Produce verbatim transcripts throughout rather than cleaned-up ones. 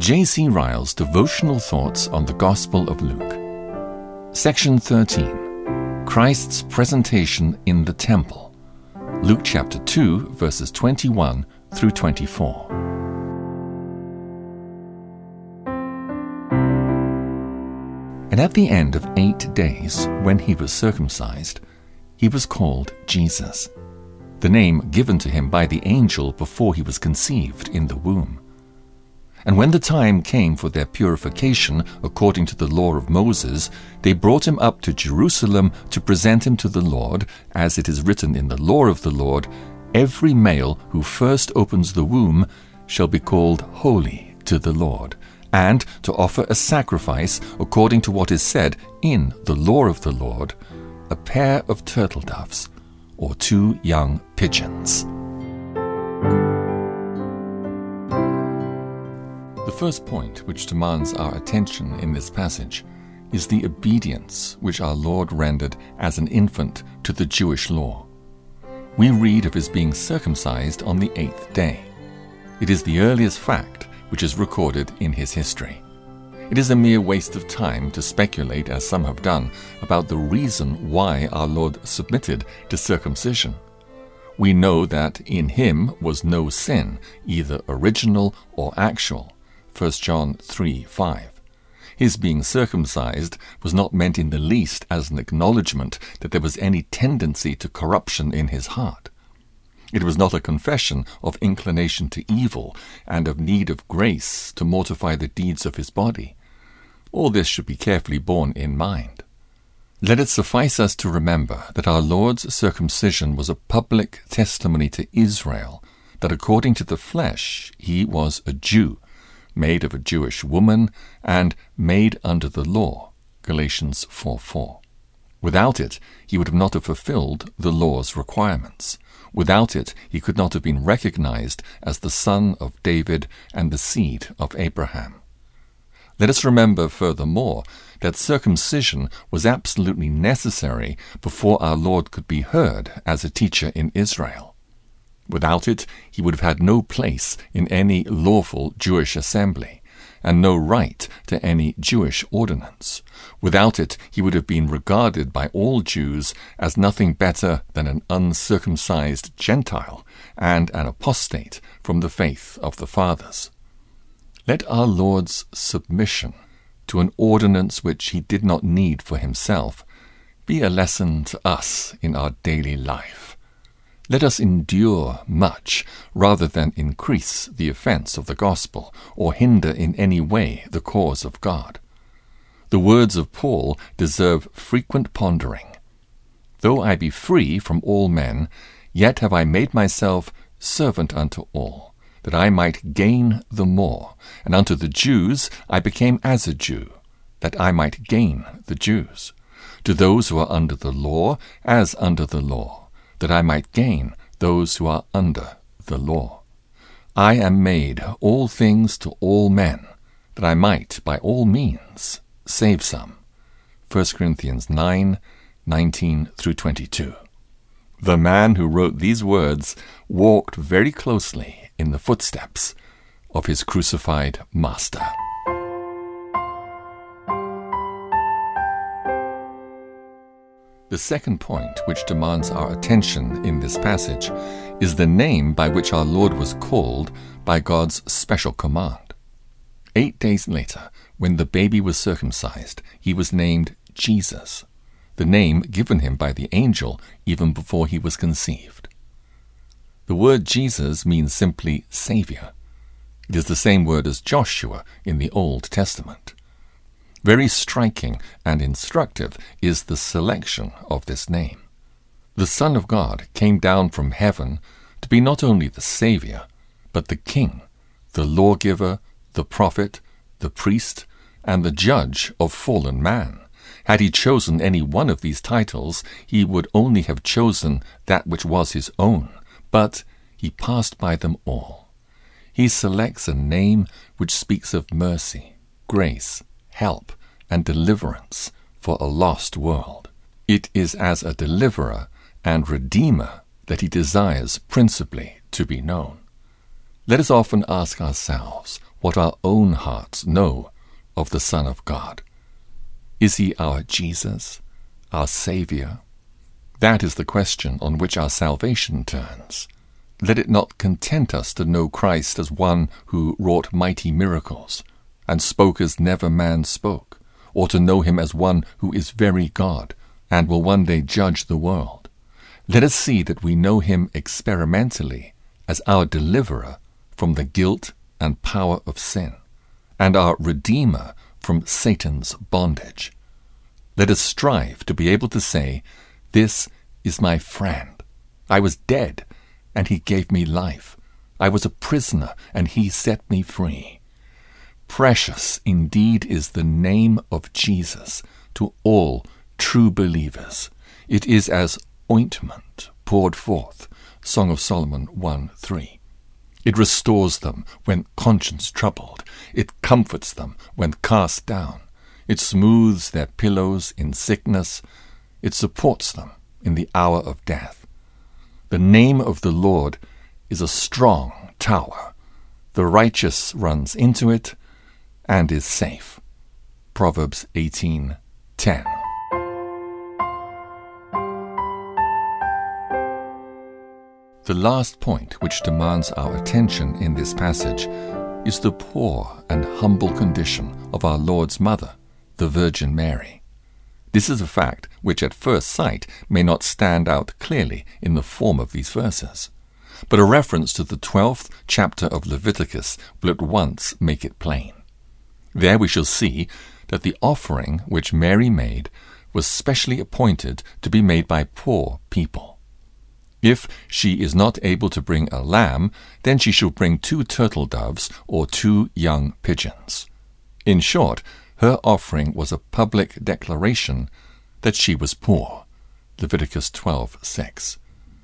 J C Ryle's Devotional Thoughts on the Gospel of Luke. Section thirteen. Christ's Presentation in the Temple. Luke chapter two, verses twenty-one through twenty-four. And at the end of eight days, when he was circumcised, he was called Jesus, the name given to him by the angel before he was conceived in the womb. And when the time came for their purification according to the law of Moses, they brought him up to Jerusalem to present him to the Lord, as it is written in the law of the Lord, "Every male who first opens the womb shall be called holy to the Lord," and to offer a sacrifice according to what is said in the law of the Lord, a pair of turtle doves or two young pigeons. The first point which demands our attention in this passage is the obedience which our Lord rendered as an infant to the Jewish law. We read of his being circumcised on the eighth day. It is the earliest fact which is recorded in his history. It is a mere waste of time to speculate, as some have done, about the reason why our Lord submitted to circumcision. We know that in him was no sin, either original or actual. First John three five. His being circumcised was not meant in the least as an acknowledgement that there was any tendency to corruption in his heart. It was not a confession of inclination to evil and of need of grace to mortify the deeds of his body. All this should be carefully borne in mind. Let it suffice us to remember that our Lord's circumcision was a public testimony to Israel that according to the flesh he was a Jew, made of a Jewish woman, and made under the law, Galatians four four. Without it, he would not have fulfilled the law's requirements. Without it, he could not have been recognized as the son of David and the seed of Abraham. Let us remember furthermore that circumcision was absolutely necessary before our Lord could be heard as a teacher in Israel. Without it, he would have had no place in any lawful Jewish assembly, and no right to any Jewish ordinance. Without it, he would have been regarded by all Jews as nothing better than an uncircumcised Gentile and an apostate from the faith of the fathers. Let our Lord's submission to an ordinance which he did not need for himself be a lesson to us in our daily life. Let us endure much rather than increase the offense of the gospel or hinder in any way the cause of God. The words of Paul deserve frequent pondering. "Though I be free from all men, yet have I made myself servant unto all, that I might gain the more. And unto the Jews I became as a Jew, that I might gain the Jews. To those who are under the law, as under the law, that I might gain those who are under the law. I am made all things to all men, that I might by all means save some." First Corinthians nine nineteen through twenty-two. The man who wrote these words walked very closely in the footsteps of his crucified master. The second point which demands our attention in this passage is the name by which our Lord was called by God's special command. Eight days later, when the baby was circumcised, he was named Jesus, the name given him by the angel even before he was conceived. The word Jesus means simply Savior. It is the same word as Joshua in the Old Testament. Very striking and instructive is the selection of this name. The Son of God came down from heaven to be not only the Savior, but the King, the lawgiver, the prophet, the priest, and the judge of fallen man. Had he chosen any one of these titles, he would only have chosen that which was his own, but he passed by them all. He selects a name which speaks of mercy, grace, help, and deliverance for a lost world. It is as a deliverer and redeemer that he desires principally to be known. Let us often ask ourselves what our own hearts know of the Son of God. Is he our Jesus, our Saviour? That is the question on which our salvation turns. Let it not content us to know Christ as one who wrought mighty miracles, and spoke as never man spoke, or to know him as one who is very God, and will one day judge the world. Let us see that we know him experimentally as our deliverer from the guilt and power of sin, and our Redeemer from Satan's bondage. Let us strive to be able to say, "This is my friend. I was dead, and he gave me life. I was a prisoner, and he set me free." Precious indeed is the name of Jesus to all true believers. It is as ointment poured forth, Song of Solomon one three. It restores them when conscience troubled. It comforts them when cast down. It smooths their pillows in sickness. It supports them in the hour of death. The name of the Lord is a strong tower. The righteous runs into it and is safe. Proverbs eighteen ten. The last point which demands our attention in this passage is the poor and humble condition of our Lord's mother, the Virgin Mary. This is a fact which at first sight may not stand out clearly in the form of these verses, but a reference to the twelfth chapter of Leviticus will at once make it plain. There we shall see that the offering which Mary made was specially appointed to be made by poor people. If she is not able to bring a lamb, then she shall bring two turtle doves or two young pigeons. In short, her offering was a public declaration that she was poor. Leviticus twelve six.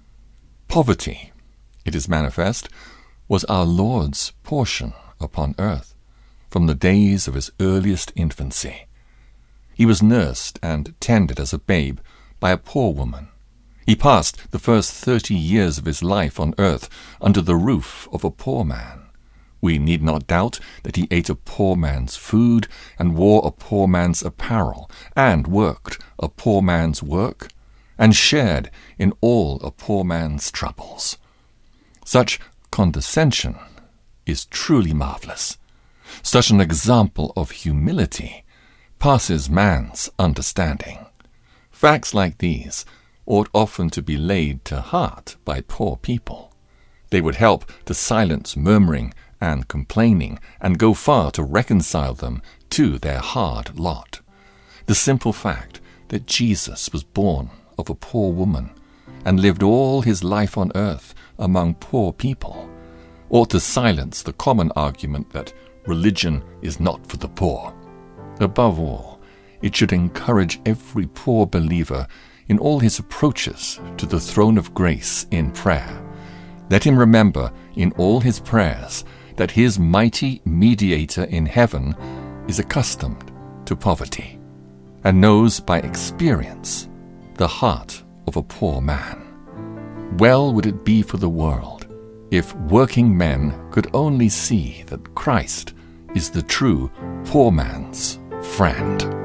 Poverty, it is manifest, was our Lord's portion upon earth from the days of his earliest infancy. He was nursed and tended as a babe by a poor woman. He passed the first thirty years of his life on earth under the roof of a poor man. We need not doubt that he ate a poor man's food and wore a poor man's apparel and worked a poor man's work and shared in all a poor man's troubles. Such condescension is truly marvelous. Such an example of humility passes man's understanding. Facts like these ought often to be laid to heart by poor people. They would help to silence murmuring and complaining, and go far to reconcile them to their hard lot. The simple fact that Jesus was born of a poor woman and lived all his life on earth among poor people ought to silence the common argument that religion is not for the poor. Above all, it should encourage every poor believer in all his approaches to the throne of grace in prayer. Let him remember in all his prayers that his mighty mediator in heaven is accustomed to poverty and knows by experience the heart of a poor man. Well would it be for the world if working men could only see that Christ is the true poor man's friend.